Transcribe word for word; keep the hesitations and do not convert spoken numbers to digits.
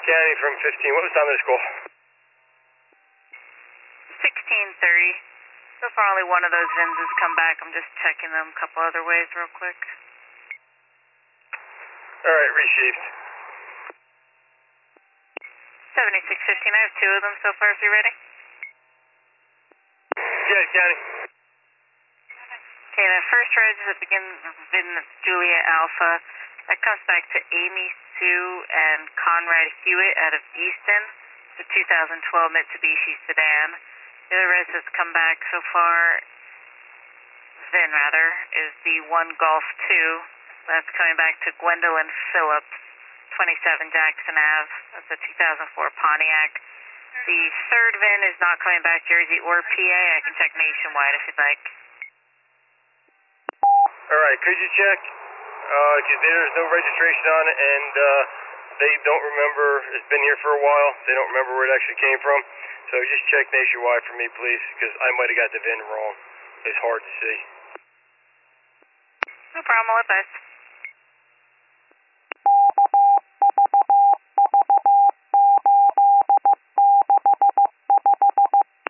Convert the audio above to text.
County from fifteen. What was time of this call? sixteen thirty. So far only one of those V I Ns has come back. I'm just checking them a couple other ways real quick. Alright, received. seventy-six fifteen, I have two of them so far if you're ready. Yeah, County. Okay, the first reg that begins in Julia Alpha, that comes back to Amy Sue and Conrad Hewitt out of Easton. It's a two thousand twelve Mitsubishi sedan. The other res that's come back so far, then rather, is the one Golf two. That's coming back to Gwendolyn Phillips, twenty-seven Jackson Ave. That's a two thousand four Pontiac. The third V I N is not coming back Jersey or P A. I can check nationwide if you'd like. Alright, could you check? Because uh, there's no registration on it, and uh, they don't remember, it's been here for a while, they don't remember where it actually came from. So just check nationwide for me, please, because I might have got the V I N wrong. It's hard to see. No problem, I'll advise.